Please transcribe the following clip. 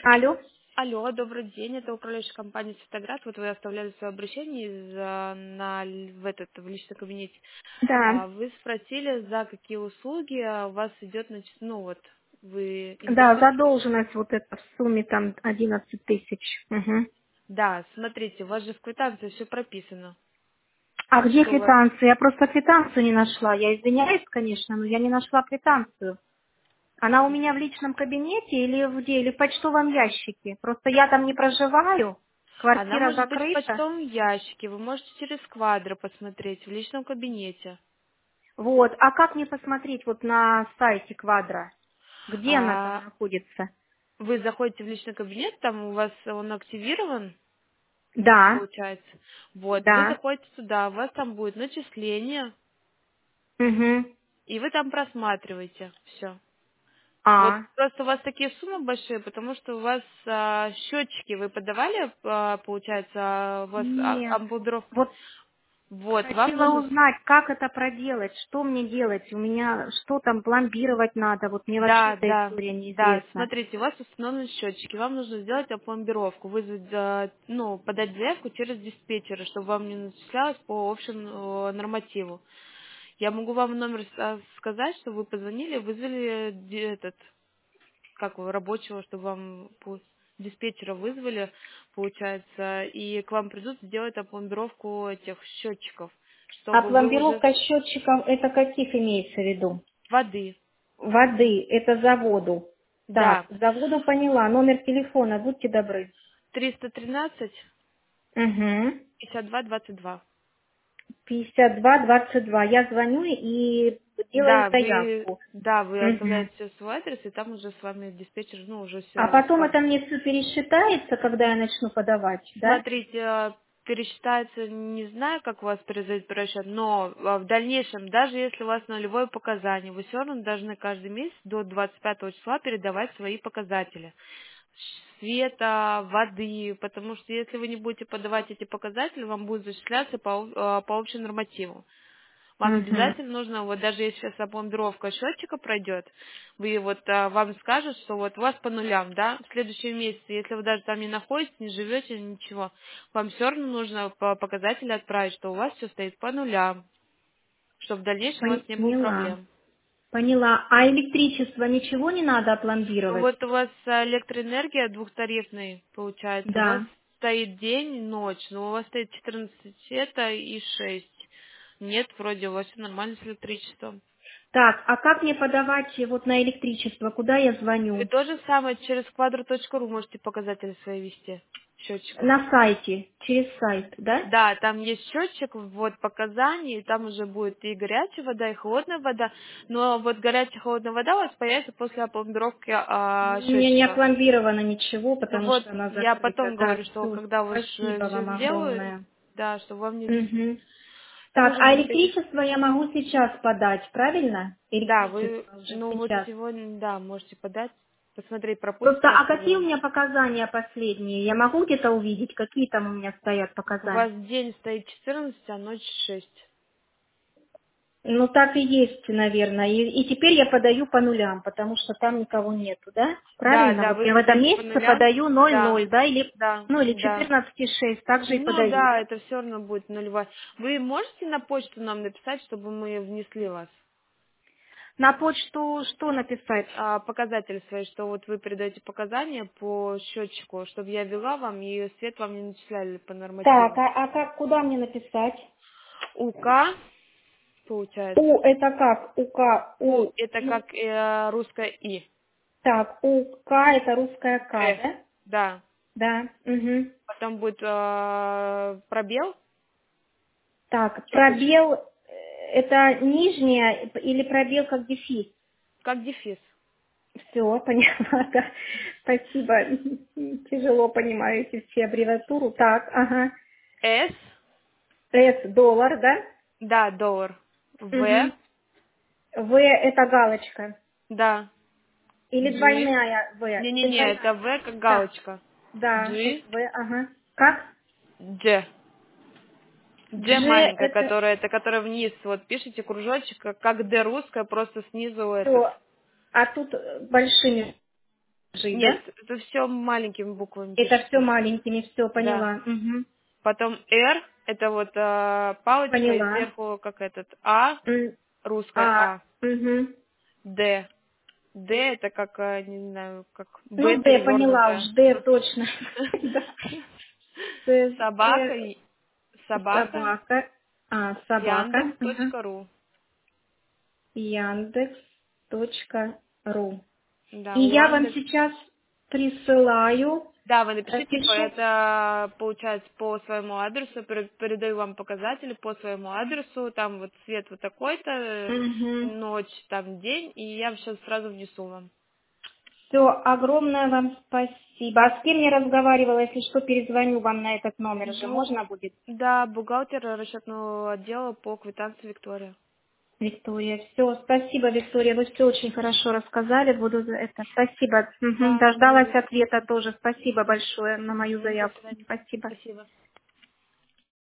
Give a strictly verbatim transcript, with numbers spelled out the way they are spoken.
Алло? Алло, добрый день, это управляющая компания «Светоград». Вот вы оставляли свое обращение из, а, на, л- в, этот, в личном кабинете. Да. А, Вы спросили, за какие услуги а, у вас идет, нач- ну вот, вы Да, интересуетесь. задолженность вот эта в сумме там одиннадцать тысяч. Мгм. Да, смотрите, у вас же в квитанции все прописано, А где что у вас... квитанция? Я просто квитанцию не нашла. Я извиняюсь, конечно, но я не нашла квитанцию. Она у меня в личном кабинете или где? Или в почтовом ящике? Просто я там не проживаю. Она Квартира может быть в закрыта. почтовом ящике, вы можете через квадро посмотреть в личном кабинете. Вот. А как мне посмотреть вот на сайте Квадро? Где она там А, находится? Вы заходите в личный кабинет, там у вас он активирован, Да, получается. Вот, вы да. заходите туда, у вас там будет начисление, Угу. и вы там просматриваете все. Вот А, просто у вас такие суммы большие, потому что у вас а, счетчики вы подавали, а, получается, а, у вас а, нет. амбулдров. Вот Вот, вам хотела нужно... с- узнать, как это проделать, что мне делать, у меня что там пломбировать надо, вот мне вообще Да, эта да, история да, неизвестна. смотрите, у вас установлены счетчики, вам нужно сделать опломбировку, вызвать, а, ну, подать заявку через диспетчера, чтобы вам не начислялось по общему э, нормативу. Я могу вам номер с- сказать, что вы позвонили, вызвали ди- этот, как его, рабочего, чтобы вам по- диспетчера вызвали, получается, и к вам придут сделать опломбировку этих счетчиков, А чтобы вы уже пломбировка счетчиков это каких имеется в виду? воды. Воды, это за воду. Так, Да, за воду поняла, номер телефона, будьте добры. триста тринадцать Угу. пятьдесят два двадцать два. пятьдесят два двадцать два. Я звоню и делаю Да, вы, заявку. да, вы Угу. оставляете свой адрес, и там уже с вами диспетчер, ну, уже А все с потом вами. это мне все пересчитается, когда я начну подавать, да? Смотрите, э, пересчитается, не знаю, как у вас произойдет пересчет, но э, в дальнейшем, даже если у вас нулевое показание, вы все равно должны каждый месяц до двадцать пятого числа передавать свои показатели света, воды, потому что если вы не будете подавать эти показатели, вам будет зачисляться по, о- э, по общему нормативу. Вам Угу. обязательно нужно, вот даже если сейчас опломбировка счетчика пройдет, вы вот а, вам скажут, что вот у вас по нулям, да, в следующем месяце, если вы даже там не находитесь, не живете, ничего, вам все равно нужно по показателю отправить, что у вас все стоит по нулям, чтобы в дальнейшем у вас не было Поняла. проблем. Поняла. А электричество ничего не надо Ну опломбировать? вот у вас а, электроэнергия двухтарифный, получается, у вас Да. стоит день, ночь, но у вас стоит четырнадцать это и шесть. Нет, вроде у вас все нормально с электричеством. Так, а как мне подавать вот на электричество? Куда я Вы звоню? то же самое через квадро точка ру можете показатели свои вести счетчиков. На сайте, через сайт, да? Да, там есть счетчик, вот показания, и там уже будет и горячая вода, и холодная вода, но вот горячая и холодная вода у вас появится после опломбировки а, Ну, у меня не счетчика. опломбировано ничего, Ну потому вот, что она я закрыта. потом Да, говорю, что все. когда вы Спасибо все вам сделают, огромное. да, чтобы вам не зас- Мгм. Так, хуже а будет ходить. электричество я могу сейчас подать, правильно? Да, вы, Электричество уже ну вот сейчас. сегодня, да, можете подать, посмотреть, пропустит Просто, вас а какие у сегодня. меня показания последние? Я могу где-то увидеть, какие там у меня стоят У вас показания? день стоит четырнадцать, а ночь шесть. Ну, так и есть, наверное. И, и теперь я подаю по нулям, потому что там никого нету, да? Да, Правильно? да, Вот вы я в этом подаете по месяце нулям. подаю ноль Да, ноль, да? Или, да, ну, или да. четырнадцать и шесть, так же и Ну подаю, да, да? это все равно будет нулевой. Вы можете на почту нам написать, чтобы мы внесли вас? На почту что написать? А, показатели свои, что вот вы передаете показания по счетчику, чтобы я ввела вам и свет вам не начисляли по Так, нормативу. а, а как, куда мне написать? УК, У, получается. это как? У, К, У У, это ну, как э, русское И. так, У, К, это русская К, К, да? да. Да, угу. Потом будет э, пробел, Так, черточка, пробел, э, это нижняя или пробел как дефис? как дефис. Все, поняла, да. Спасибо. Тяжело понимаю эти все аббревиатуру. Так, ага. С, С доллар, да? да, доллар. В, Угу. В это галочка. да. Или G. двойная В. Или Не-не-не, это двойная. В как Так, галочка. да, это G, В, ага. Как? G. G G маленькая, это которая, это которая вниз, вот пишите кружочек, как как D русская, просто снизу этот. все. А тут э, большими. Жи, Нет, да? это все маленькими буквами Это все пишется. маленькими, все Да. поняла. Угу. Потом R, это вот э, палочка, и Поняла. сверху как этот А, М, русская А, А. угу. Д. Д это как, э, не знаю, как Б Ну, Д, поняла перевернутая. уж, Д точно. Да. Т, Собака, Т, и- собака, собака. А, собака. Яндекс Угу. точка ру. Яндекс точка ру. Да, И я вам Яндекс. сейчас присылаю, Да, вы э, напишите, типа, пишу. это получается по своему адресу, пере- передаю вам показатели по своему адресу, там вот цвет вот такой-то, э, Угу. ночь, там день, и я сейчас сразу внесу вам. Все, огромное вам спасибо. А с кем я разговаривала, если что, перезвоню вам на этот номер же, Ну, можно будет? да, бухгалтер расчетного отдела по квитанции Виктория. Виктория, все, спасибо, Виктория, вы все очень хорошо рассказали, буду за это. Спасибо. Мгм. Да, не за Дождалась что. ответа тоже. Спасибо большое на мою Мгм, до заявку. свидания. Спасибо. Спасибо.